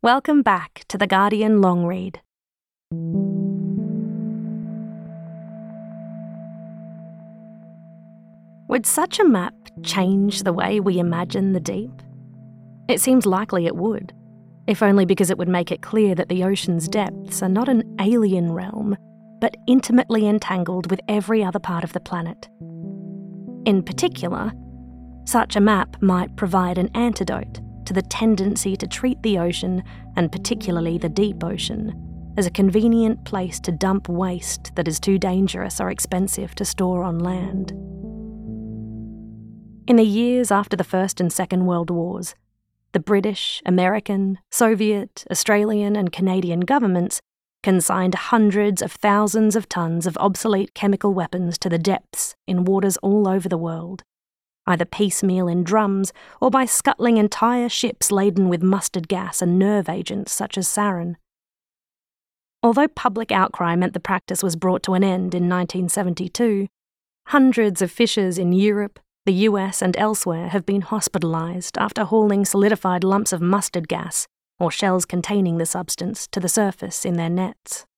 Welcome back to The Guardian Long Read. Would such a map change the way we imagine the deep? It seems likely it would, if only because it would make it clear that the ocean's depths are not an alien realm, but intimately entangled with every other part of the planet. In particular, such a map might provide an antidote to the tendency to treat the ocean, and particularly the deep ocean, as a convenient place to dump waste that is too dangerous or expensive to store on land. In the years after the First and Second World Wars, the British, American, Soviet, Australian and Canadian governments consigned hundreds of thousands of tons of obsolete chemical weapons to the depths in waters all over the world, either piecemeal in drums or by scuttling entire ships laden with mustard gas and nerve agents such as sarin. Although public outcry meant the practice was brought to an end in 1972, hundreds of fishers in Europe, the US and elsewhere have been hospitalised after hauling solidified lumps of mustard gas or shells containing the substance to the surface in their nets.